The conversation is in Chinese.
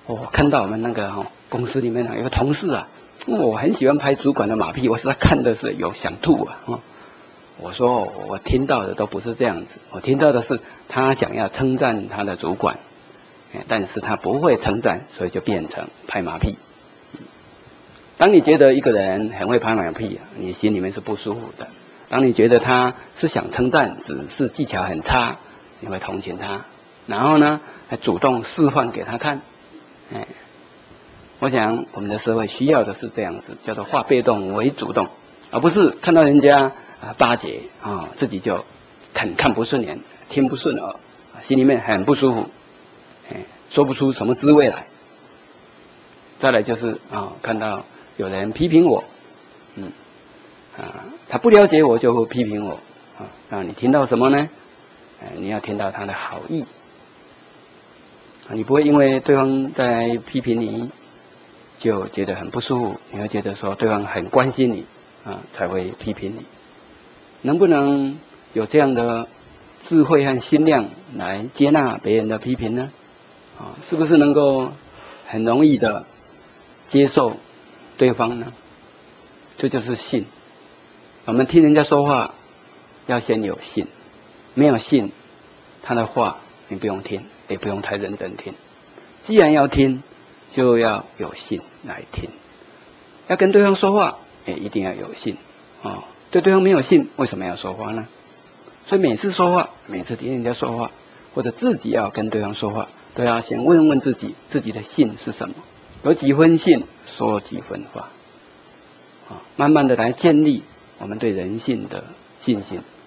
我看到我们那个公司里面有个同事啊，我很喜欢拍主管的马屁，我实在看的是有想吐啊。我说我听到的都不是这样子，我听到的是他想要称赞他的主管，但是他不会称赞，所以就变成拍马屁。当你觉得一个人很会拍马屁，你心里面是不舒服的。当你觉得他是想称赞，只是技巧很差，你会同情他，然后呢，还主动示范给他看。我想我们的社会需要的是这样子，叫做化被动为主动，而不是看到人家巴结自己就看不顺眼，听不顺耳，心里面很不舒服，说不出什么滋味来。再来就是看到有人批评我，他不了解我就会批评我，那你听到什么呢？你要听到他的好意，你不会因为对方在批评你就觉得很不舒服，你会觉得说对方很关心你才会批评你。能不能有这样的智慧和心量来接纳别人的批评呢？是不是能够很容易的接受对方呢？这就是信。我们听人家说话要先有信，没有信他的话你不用听，也不用太认真听。既然要听，就要有信来听。要跟对方说话也一定要有信对对方没有信，为什么要说话呢？所以每次说话，每次听人家说话，或者自己要跟对方说话，都要先问问自己的信是什么，有几分信说几分话慢慢的来建立我们对人性的信心。